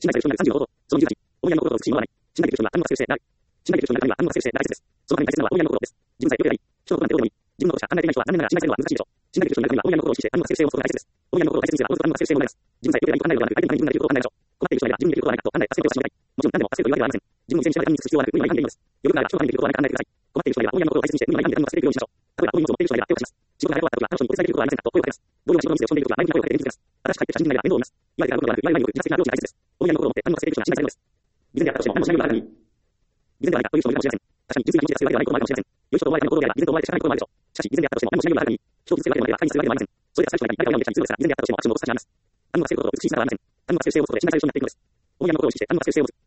信頼される人になる30のこと、その20日、大宮のことを美しいものはない。信頼できる人が暗号化せるしてなる。信頼できる人の中には暗号化せるして大切です。そのために大切なのは大宮のことです。自分さえ良ければいい。人のことなんてどうでもいい。自分のことしか考えていない人は残念ながら信頼するのは難しいでしょう。信頼できる人の中には大宮のことを意識して暗号化せる姿勢を持つことが大切です。大宮のことを大切にすれば、おのずと暗号化せる姿勢も生まれます。自分さえ良ければいいと考えるのではなく、相手のために自分ができることを考えましょう。困っている人がいれば自分にできることはないかと考え、助けをしてあげたい。もちろん何でも助けるというわけではありません。自分を犠牲にして誰かに尽くす必要はなく、無理はないんでいいのです。余力があれば人のためにできることは何か考えてください。困っている人がいれば大宮のことを大切にして、無理はないんで何も助けるようにしましょう。例えば、こういう荷物を持っている人がいれば手を貸します。仕事が終わった時は、彼女にお手伝いできることはありませんかと声をかけます。同僚が仕事のミスで落ち込んでいる時は前向きな声をかけて元気づけます。新しく入ってきた新人がいれば面倒を見ます。言われてから動くのではなく、言われないように自発的なアプローチが大切です。大宮のことを持って何も助けている人が信頼されるのです。偽善であったとしても何もしないような誰かに偽善ではないかという人もいるかもしれません。確かに、実に気持ちが強いわけではないこともあるかもしれません。良い人と思われたいことであれば、偽善と思われてしまうこともあるでしょう。しかし、偽善であったとしても何もしないような誰かに人を傷つけるわけではないから、会議にするわけではありません。それが最初に誰かを読んできたに通路ですが、偽善であったとしてもアクションを起こす価値があります。暗号化せることを美しい姿はありません。暗号化せる姿勢を持つことで信頼される人になっていくのです。大宮のことを意識して暗号化せる姿勢を持つ。